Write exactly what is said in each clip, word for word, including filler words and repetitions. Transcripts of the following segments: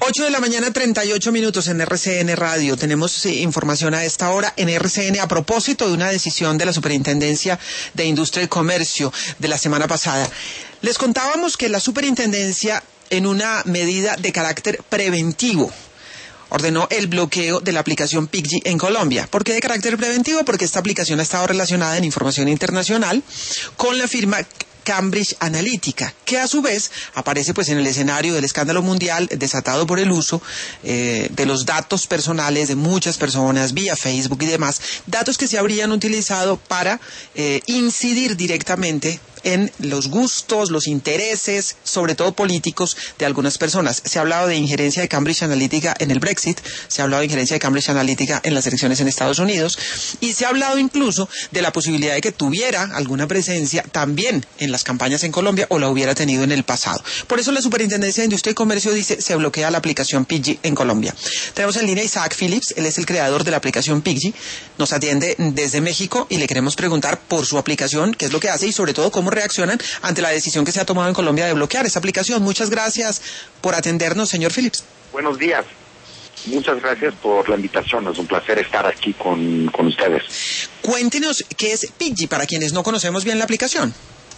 ocho de la mañana, treinta y ocho minutos en R C N Radio. Tenemos eh, información a esta hora en R C N a propósito de una decisión de la Superintendencia de Industria y Comercio de la semana pasada. Les contábamos que la Superintendencia, en una medida de carácter preventivo, ordenó el bloqueo de la aplicación Piggy en Colombia. ¿Por qué de carácter preventivo? Porque esta aplicación ha estado relacionada en información internacional con la firma Cambridge Analytica, que a su vez aparece pues en el escenario del escándalo mundial desatado por el uso eh, de los datos personales de muchas personas vía Facebook y demás, datos que se habrían utilizado para eh, incidir directamente en los gustos, los intereses, sobre todo políticos, de algunas personas. Se ha hablado de injerencia de Cambridge Analytica en el Brexit, se ha hablado de injerencia de Cambridge Analytica en las elecciones en Estados Unidos, y se ha hablado incluso de la posibilidad de que tuviera alguna presencia también en las campañas en Colombia, o la hubiera tenido en el pasado. Por eso la Superintendencia de Industria y Comercio dice se bloquea la aplicación Piggy en Colombia. Tenemos en línea a Isaac Phillips, él es el creador de la aplicación Piggy, nos atiende desde México y le queremos preguntar por su aplicación, qué es lo que hace y sobre todo cómo reaccionan ante la decisión que se ha tomado en Colombia de bloquear esta aplicación. Muchas gracias por atendernos, señor Phillips. Buenos días. Muchas gracias por la invitación. Es un placer estar aquí con, con ustedes. Cuéntenos qué es Piggy para quienes no conocemos bien la aplicación.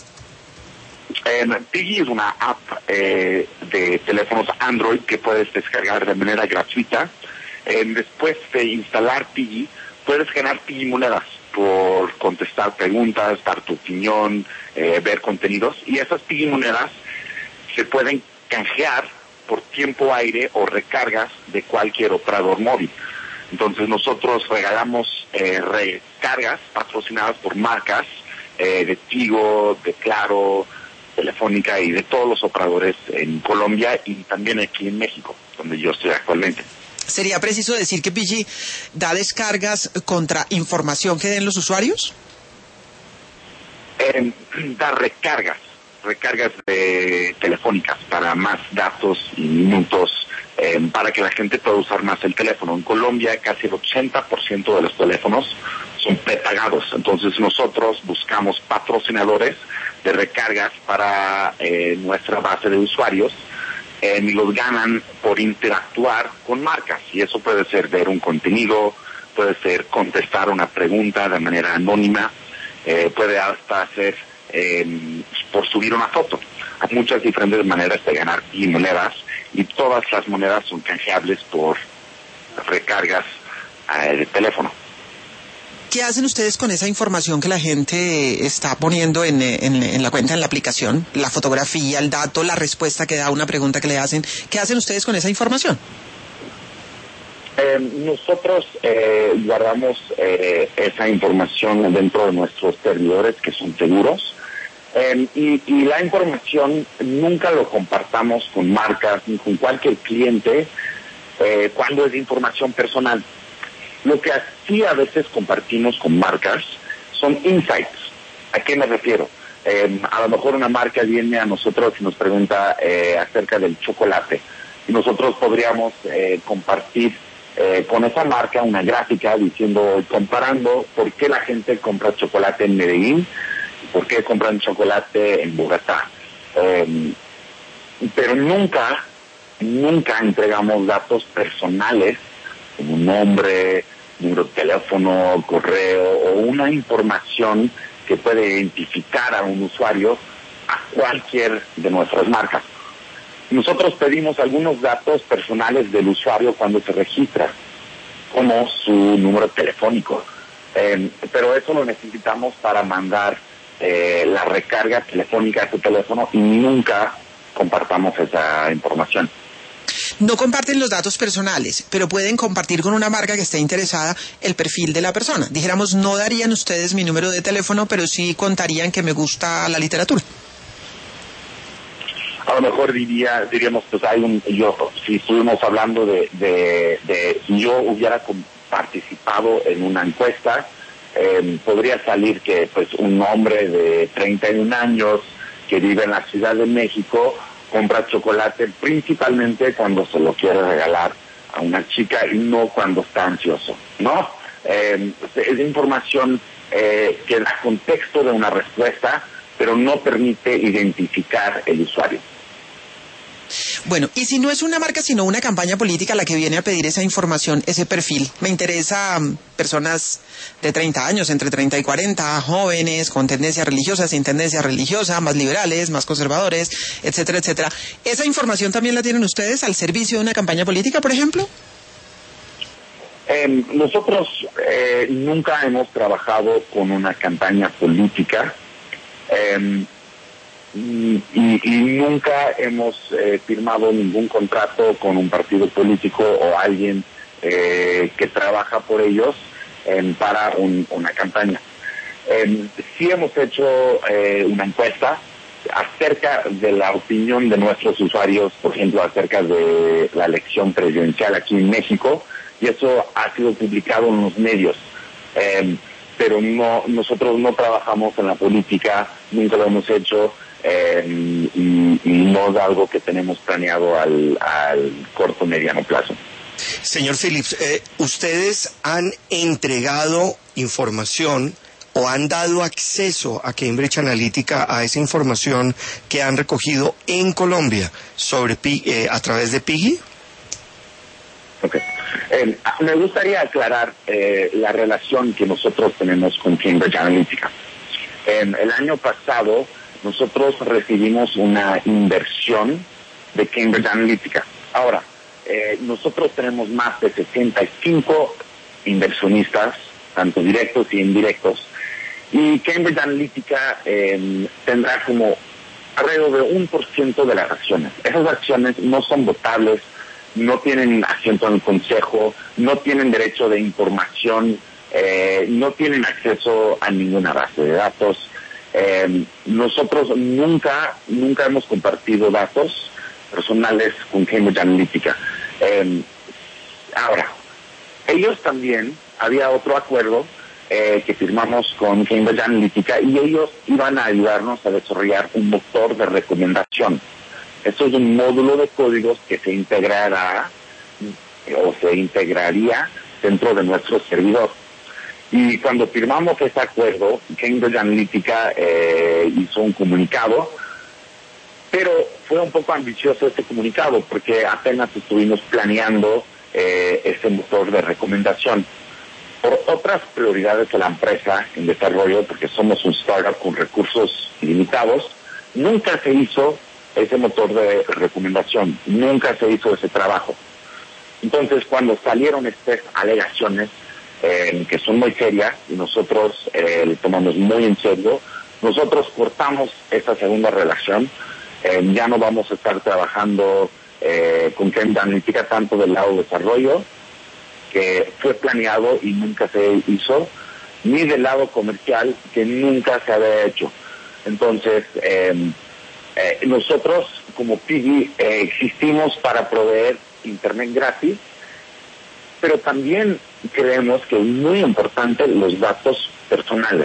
Eh, Piggy es una app eh, de teléfonos Android que puedes descargar de manera gratuita. Eh, después de instalar Piggy, puedes generar Piggy monedas por contestar preguntas, dar tu opinión, eh, ver contenidos, y esas Piggy monedas se pueden canjear por tiempo aire o recargas de cualquier operador móvil. Entonces nosotros regalamos eh, recargas patrocinadas por marcas eh, de Tigo, de Claro, Telefónica y de todos los operadores en Colombia y también aquí en México, donde yo estoy actualmente. ¿Sería preciso decir que Piggy da descargas contra información que den los usuarios? Eh, da recargas, recargas de telefónicas para más datos y minutos, eh, para que la gente pueda usar más el teléfono. En Colombia casi el ochenta por ciento de los teléfonos son prepagados, entonces nosotros buscamos patrocinadores de recargas para eh, nuestra base de usuarios. Eh, y los ganan por interactuar con marcas, y eso puede ser ver un contenido, puede ser contestar una pregunta de manera anónima, eh, puede hasta ser eh, por subir una foto. Hay muchas diferentes maneras de ganar y monedas, y todas las monedas son canjeables por recargas eh, de teléfono. ¿Qué hacen ustedes con esa información que la gente está poniendo en, en, en la cuenta, en la aplicación? La fotografía, el dato, la respuesta que da a una pregunta que le hacen. ¿Qué hacen ustedes con esa información? Eh, nosotros eh, guardamos eh, esa información dentro de nuestros servidores, que son seguros. Eh, y, y la información nunca lo compartamos con marcas ni con cualquier cliente eh, cuando es información personal. Lo que sí a veces compartimos con marcas son insights. ¿A qué me refiero? Eh, a lo mejor una marca viene a nosotros y nos pregunta eh, acerca del chocolate. Y nosotros podríamos eh, compartir eh, con esa marca una gráfica diciendo, comparando por qué la gente compra chocolate en Medellín y por qué compran chocolate en Bogotá. Eh, pero nunca, nunca entregamos datos personales como nombre, número de teléfono, correo o una información que puede identificar a un usuario a cualquier de nuestras marcas. Nosotros pedimos algunos datos personales del usuario cuando se registra, como su número telefónico, eh, pero eso lo necesitamos para mandar eh, la recarga telefónica a tu teléfono, y nunca compartamos esa información. No comparten los datos personales, pero pueden compartir con una marca que esté interesada el perfil de la persona. Dijéramos, no darían ustedes mi número de teléfono, pero sí contarían que me gusta la literatura. A lo mejor diría, diríamos, pues hay un, yo, si estuvimos hablando de, de, de si yo hubiera participado en una encuesta, eh, podría salir que pues un hombre de treinta y un años que vive en la Ciudad de México compra chocolate principalmente cuando se lo quiere regalar a una chica y no cuando está ansioso, ¿no? Eh, es información eh, que da contexto de una respuesta, pero no permite identificar el usuario. Bueno, y si no es una marca, sino una campaña política la que viene a pedir esa información, ese perfil, me interesa um, personas de treinta años, entre treinta y cuarenta, jóvenes, con tendencia religiosa, sin tendencia religiosa, más liberales, más conservadores, etcétera, etcétera. ¿Esa información también la tienen ustedes al servicio de una campaña política, por ejemplo? Eh, nosotros eh, nunca hemos trabajado con una campaña política. Eh, Y, y nunca hemos eh, firmado ningún contrato con un partido político o alguien eh, que trabaja por ellos eh, para un, una campaña. Eh, sí hemos hecho eh, una encuesta acerca de la opinión de nuestros usuarios, por ejemplo, acerca de la elección presidencial aquí en México, y eso ha sido publicado en los medios. Eh, pero no, nosotros no trabajamos en la política, nunca lo hemos hecho. Eh, y, y no es algo que tenemos planeado al, al corto mediano plazo. Señor Phillips, eh, ¿ustedes han entregado información o han dado acceso a Cambridge Analytica a esa información que han recogido en Colombia sobre eh, a través de Piggy? Okay. Eh, me gustaría aclarar eh, la relación que nosotros tenemos con Cambridge Analytica. Eh, el año pasado nosotros recibimos una inversión de Cambridge Analytica. Ahora, eh, nosotros tenemos más de sesenta y cinco inversionistas, tanto directos y indirectos, y Cambridge Analytica eh, tendrá como alrededor de un por ciento de las acciones. Esas acciones no son votables, no tienen asiento en el consejo, no tienen derecho de información, eh, no tienen acceso a ninguna base de datos. Eh, nosotros nunca, nunca hemos compartido datos personales con Cambridge Analytica. Eh, ahora, ellos también, había otro acuerdo eh, que firmamos con Cambridge Analytica y ellos iban a ayudarnos a desarrollar un motor de recomendación. Esto es un módulo de códigos que se integrará o se integraría dentro de nuestro servidor. Y cuando firmamos ese acuerdo, Cambridge Analytica eh, hizo un comunicado, pero fue un poco ambicioso este comunicado porque apenas estuvimos planeando eh, ese motor de recomendación. Por otras prioridades de la empresa en desarrollo, porque somos un startup con recursos limitados, nunca se hizo ese motor de recomendación, nunca se hizo ese trabajo. Entonces, cuando salieron estas alegaciones, Eh, que son muy serias y nosotros eh, le tomamos muy en serio, nosotros cortamos esta segunda relación, eh, ya no vamos a estar trabajando eh, con Cambridge Analytica tanto del lado de desarrollo, que fue planeado y nunca se hizo, ni del lado comercial, que nunca se había hecho. Entonces, eh, eh, nosotros como Piggy eh, existimos para proveer internet gratis, pero también creemos que es muy importante los datos personales.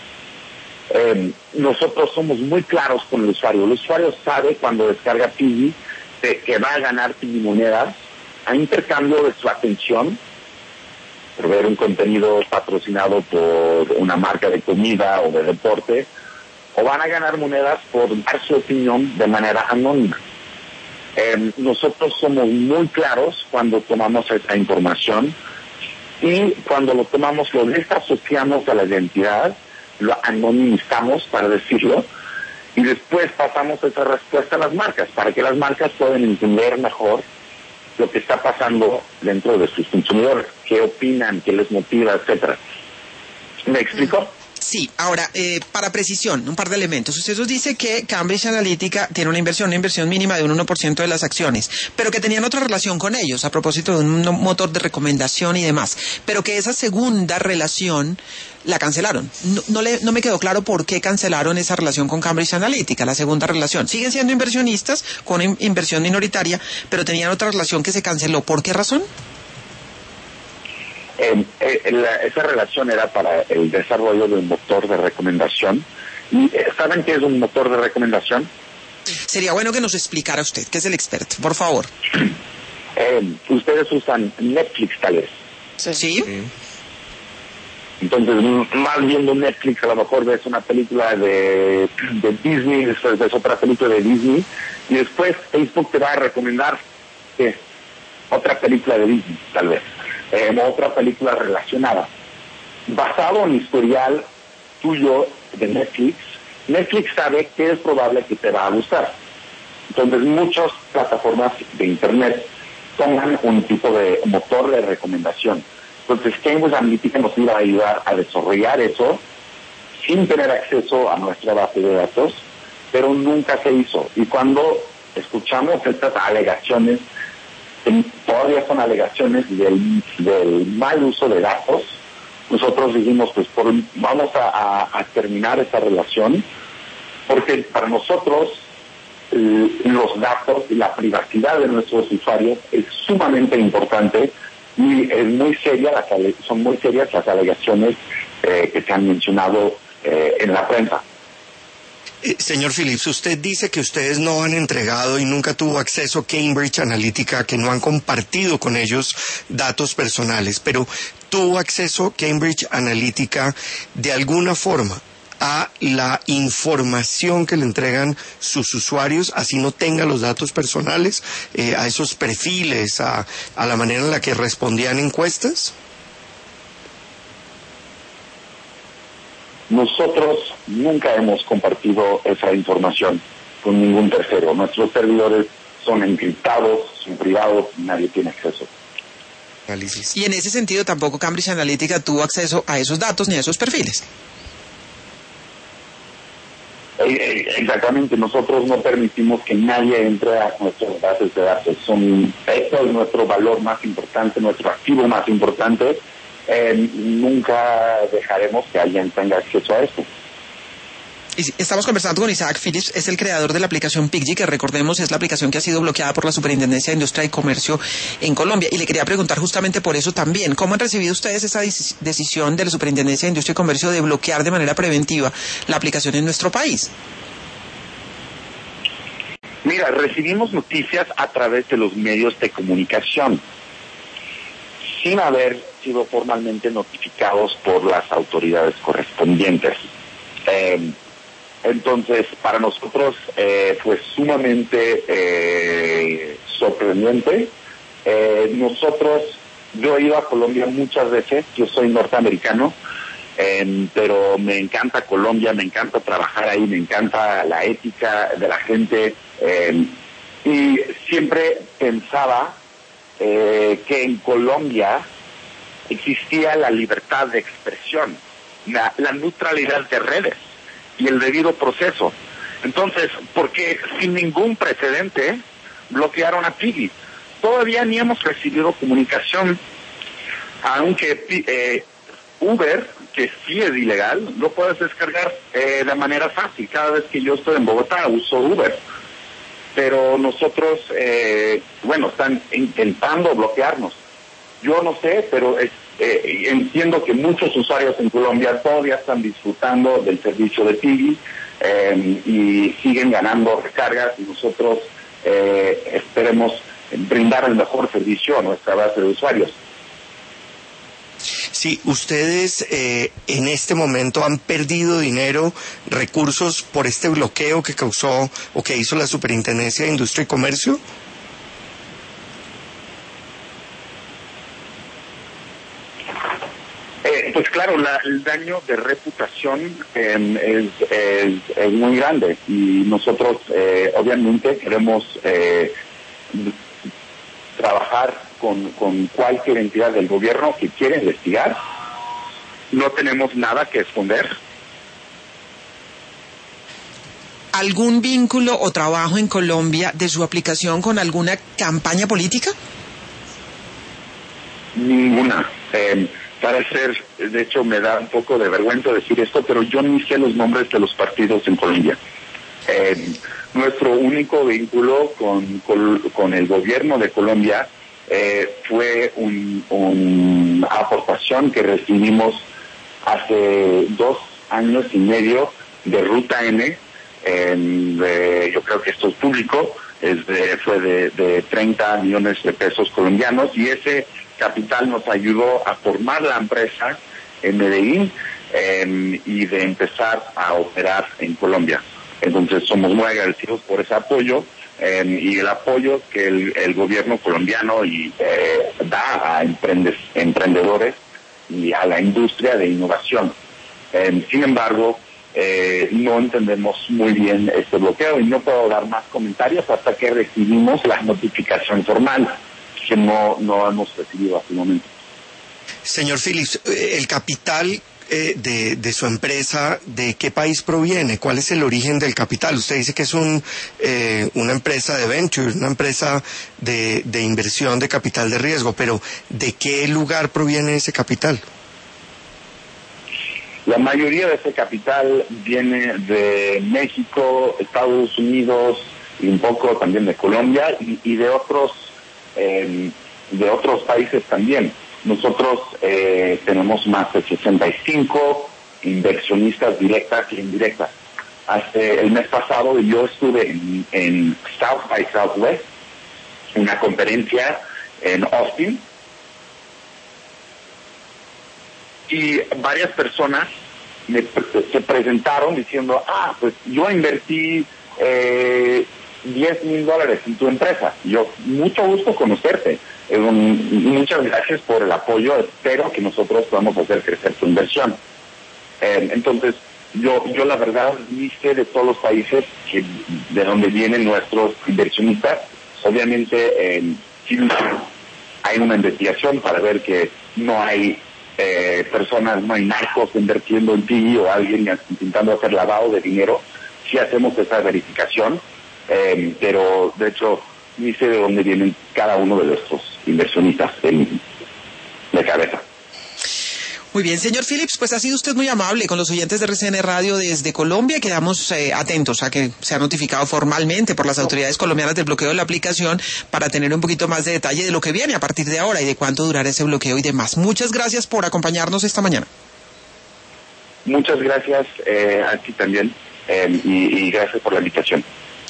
Eh, nosotros somos muy claros con el usuario. El usuario sabe cuando descarga Piggy de que va a ganar Piggy monedas a intercambio de su atención por ver un contenido patrocinado por una marca de comida o de deporte, o van a ganar monedas por dar su opinión de manera anónima. Eh, nosotros somos muy claros cuando tomamos esta información y cuando lo tomamos lo desasociamos a la identidad, lo anonimizamos, para decirlo, y después pasamos esa respuesta a las marcas para que las marcas puedan entender mejor lo que está pasando dentro de sus consumidores, qué opinan, qué les motiva, etcétera. ¿Me explico? Sí, ahora, eh, para precisión, un par de elementos. Usted nos dice que Cambridge Analytica tiene una inversión, una inversión mínima de un uno por ciento de las acciones, pero que tenían otra relación con ellos, a propósito de un motor de recomendación y demás, pero que esa segunda relación la cancelaron. No, no, le, no me quedó claro por qué cancelaron esa relación con Cambridge Analytica, la segunda relación. Siguen siendo inversionistas con in, inversión minoritaria, pero tenían otra relación que se canceló. ¿Por qué razón? Eh, eh, la, esa relación era para el desarrollo de un motor de recomendación. ¿Y eh, saben qué es un motor de recomendación? Sería bueno que nos explicara usted, que es el experto, por favor. Eh, ustedes usan Netflix, tal vez. Sí. sí. Entonces, más viendo Netflix, a lo mejor ves una película de, de Disney, después ves otra película de Disney, y después Facebook te va a recomendar eh, otra película de Disney, tal vez, eh, otra película relacionada. Basado en historial tuyo de Netflix, Netflix sabe que es probable que te va a gustar. Entonces, muchas plataformas de Internet toman un tipo de motor de recomendación. Entonces, Cambridge Analytica nos iba a ayudar a desarrollar eso sin tener acceso a nuestra base de datos, pero nunca se hizo. Y cuando escuchamos estas alegaciones, todavía son alegaciones del, del mal uso de datos, nosotros dijimos, pues por, vamos a, a, a terminar esta relación, porque para nosotros eh, los datos y la privacidad de nuestros usuarios es sumamente importante. Y es muy seria las, son muy serias las alegaciones eh, que se han mencionado eh, en la prensa. Eh, señor Phillips, usted dice que ustedes no han entregado y nunca tuvo acceso a Cambridge Analytica, que no han compartido con ellos datos personales, pero ¿tuvo acceso Cambridge Analytica de alguna forma a la información que le entregan sus usuarios, así no tenga los datos personales, eh, a esos perfiles, a, a la manera en la que respondían encuestas? Nosotros nunca hemos compartido esa información con ningún tercero. Nuestros servidores son encriptados, son privados, y nadie tiene acceso. Análisis. Y en ese sentido tampoco Cambridge Analytica tuvo acceso a esos datos ni a esos perfiles. Exactamente, nosotros no permitimos que nadie entre a nuestras bases de datos. Son, esto es nuestro valor más importante, nuestro activo más importante. Eh, nunca dejaremos que alguien tenga acceso a esto. Estamos conversando con Isaac Phillips, es el creador de la aplicación Piggy, que recordemos es la aplicación que ha sido bloqueada por la Superintendencia de Industria y Comercio en Colombia. Y le quería preguntar justamente por eso también, ¿cómo han recibido ustedes esa decisión de la Superintendencia de Industria y Comercio de bloquear de manera preventiva la aplicación en nuestro país? Mira, recibimos noticias a través de los medios de comunicación, sin haber sido formalmente notificados por las autoridades correspondientes. Eh, Entonces, para nosotros eh, fue sumamente eh, sorprendente. Eh, nosotros, yo he ido a Colombia muchas veces, yo soy norteamericano, eh, pero me encanta Colombia, me encanta trabajar ahí, me encanta la ética de la gente, eh, y siempre pensaba eh, que en Colombia existía la libertad de expresión, la, la neutralidad de redes y el debido proceso. Entonces, ¿por qué sin ningún precedente bloquearon a Piggy? Todavía ni hemos recibido comunicación, aunque eh, Uber, que sí es ilegal, lo puedes descargar eh, de manera fácil. Cada vez que yo estoy en Bogotá uso Uber. Pero nosotros, eh, bueno, están intentando bloquearnos. Yo no sé, pero es, eh, entiendo que muchos usuarios en Colombia todavía están disfrutando del servicio de Piggy eh, y siguen ganando recargas, y nosotros eh, esperemos brindar el mejor servicio a nuestra base de usuarios. Sí, ustedes eh, en este momento han perdido dinero, recursos por este bloqueo que causó o que hizo la Superintendencia de Industria y Comercio. Eh, pues claro, la, el daño de reputación eh, es, es, es muy grande, y nosotros eh, obviamente queremos eh, trabajar con, con cualquier entidad del gobierno que quiera investigar. No tenemos nada que esconder. ¿Algún vínculo o trabajo en Colombia de su aplicación con alguna campaña política? Ninguna. Eh, para ser, de hecho me da un poco de vergüenza decir esto, pero yo ni sé los nombres de los partidos en Colombia. Eh, nuestro único vínculo con, con, con el gobierno de Colombia eh, fue un, una aportación que recibimos hace dos años y medio de Ruta N. Eh, de, yo creo que esto es público, es de, fue de, de treinta millones de pesos colombianos, y ese capital nos ayudó a formar la empresa en Medellín eh, y de empezar a operar en Colombia. Entonces somos muy agradecidos por ese apoyo eh, y el apoyo que el, el gobierno colombiano y, eh, da a emprendes, emprendedores y a la industria de innovación. Eh, sin embargo, eh, no entendemos muy bien este bloqueo y no puedo dar más comentarios hasta que recibimos la notificación formal, que no, no hemos recibido hasta el momento. Señor Phillips, el capital eh, de, de su empresa, ¿de qué país proviene? ¿Cuál es el origen del capital? Usted dice que es un, eh, una empresa de venture, una empresa de, de inversión de capital de riesgo, pero ¿de qué lugar proviene ese capital? La mayoría de ese capital viene de México, Estados Unidos y un poco también de Colombia y, y de otros eh, de otros países también. Nosotros eh, tenemos más de sesenta y cinco inversionistas directas e indirectas. Hasta el mes pasado yo estuve en, en South by Southwest, una conferencia en Austin, y varias personas me, se presentaron diciendo, ah, pues yo invertí eh, diez mil dólares en tu empresa. Yo, mucho gusto conocerte. Eh, un, muchas gracias por el apoyo. Espero que nosotros podamos hacer crecer tu inversión. Eh, entonces, yo yo la verdad ni sé de todos los países que, de donde vienen nuestros inversionistas. Obviamente, eh, sí, hay una investigación para ver que no hay eh, personas, no hay narcos invirtiendo en ti o alguien intentando hacer lavado de dinero. Sí hacemos esa verificación, eh, pero de hecho ni sé de dónde vienen cada uno de nuestros inversionistas en, de cabeza. Muy bien, señor Phillips, pues ha sido usted muy amable con los oyentes de R C N Radio desde Colombia. Quedamos eh, atentos a que se ha notificado formalmente por las autoridades colombianas del bloqueo de la aplicación para tener un poquito más de detalle de lo que viene a partir de ahora y de cuánto durará ese bloqueo y demás. Muchas gracias por acompañarnos esta mañana. Muchas gracias eh, a ti también eh, y, y gracias por la invitación.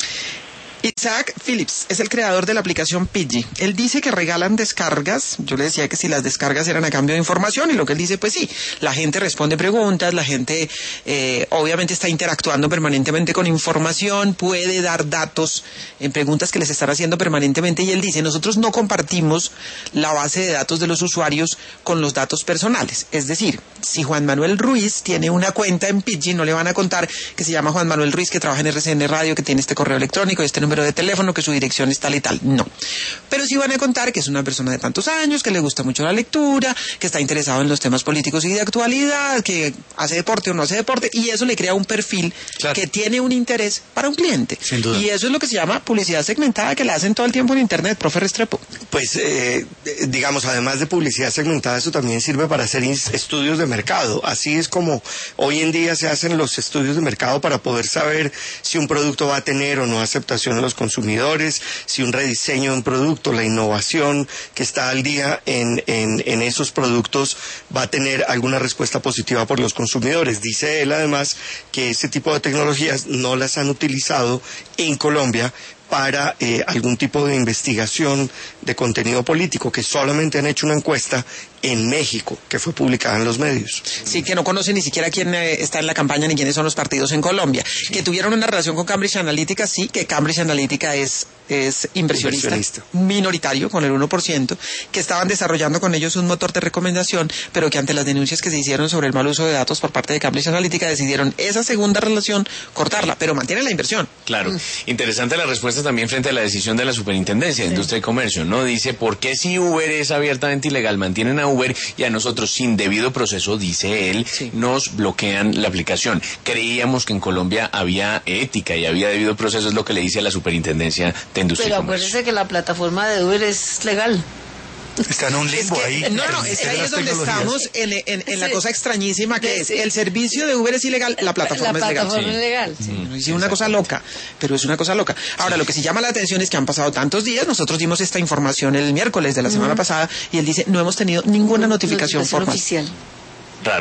Isaac Phillips es el creador de la aplicación Pidgey. Él dice que regalan descargas. Yo le decía que si las descargas eran a cambio de información, y lo que él dice, pues sí, la gente responde preguntas, la gente eh, obviamente está interactuando permanentemente con información, puede dar datos en preguntas que les están haciendo permanentemente, y él dice, nosotros no compartimos la base de datos de los usuarios con los datos personales. Es decir, si Juan Manuel Ruiz tiene una cuenta en Pidgey, no le van a contar que se llama Juan Manuel Ruiz, que trabaja en R C N Radio, que tiene este correo electrónico, este número de teléfono, que su dirección es tal y tal. No. Pero sí van a contar que es una persona de tantos años, que le gusta mucho la lectura, que está interesado en los temas políticos y de actualidad, que hace deporte o no hace deporte, y eso le crea un perfil claro, que tiene un interés para un cliente. Sin duda. Y eso es lo que se llama publicidad segmentada, que la hacen todo el tiempo en Internet, profe Restrepo. Pues, eh, digamos, además de publicidad segmentada, eso también sirve para hacer estudios de mercado. Así es como hoy en día se hacen los estudios de mercado para poder saber si un producto va a tener o no aceptación en los consumidores, si un rediseño de un producto, la innovación que está al día en, en, en esos productos va a tener alguna respuesta positiva por los consumidores. Dice él además que ese tipo de tecnologías no las han utilizado en Colombia para eh, algún tipo de investigación de contenido político, que solamente han hecho una encuesta en México, que fue publicada en los medios. Sí, que no conocen ni siquiera quién eh, está en la campaña ni quiénes son los partidos en Colombia. Sí. Que tuvieron una relación con Cambridge Analytica, sí, que Cambridge Analytica es, es inversionista, inversionista minoritario, con el uno por ciento, que estaban desarrollando con ellos un motor de recomendación, pero que ante las denuncias que se hicieron sobre el mal uso de datos por parte de Cambridge Analytica, decidieron esa segunda relación cortarla, pero mantienen la inversión. Claro. Mm. Interesante la respuesta también frente a la decisión de la Superintendencia de sí. Industria y Comercio, ¿no? Dice, ¿por qué si Uber es abiertamente ilegal mantienen a Uber y a nosotros sin debido proceso, dice él, sí. nos bloquean la aplicación? Creíamos que en Colombia había ética y había debido proceso, es lo que le dice a la Superintendencia de Industria Pero y Comercio. acuérdese que la plataforma de Uber es legal. Está en un limbo es que, ahí. No, no, es que ahí es donde estamos en, en, en sí. la cosa extrañísima que sí. es el servicio de Uber es ilegal, la plataforma la es legal. La plataforma es legal, sí. sí. Es sí, una cosa loca, pero es una cosa loca. Ahora, sí. lo que sí llama la atención es que han pasado tantos días, nosotros dimos esta información el miércoles de la semana uh-huh. pasada, y él dice, no hemos tenido ninguna notificación, notificación formal. Oficial. Raro.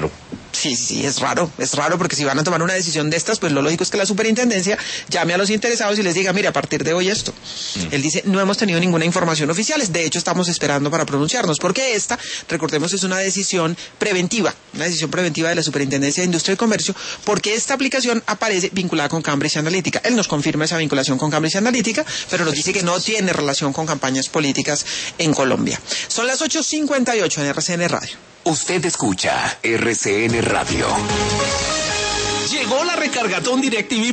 Sí, sí, es raro, es raro porque si van a tomar una decisión de estas, pues lo lógico es que la superintendencia llame a los interesados y les diga, mire, a partir de hoy esto. Mm. Él dice, no hemos tenido ninguna información oficial, de hecho estamos esperando para pronunciarnos, porque esta, recordemos, es una decisión preventiva, una decisión preventiva de la Superintendencia de Industria y Comercio, porque esta aplicación aparece vinculada con Cambridge Analytica. Él nos confirma esa vinculación con Cambridge Analytica, pero nos dice que no tiene relación con campañas políticas en Colombia. Son las ocho cincuenta y ocho en R C N Radio. Usted escucha R C N Radio. Llegó la recargatón DirecTV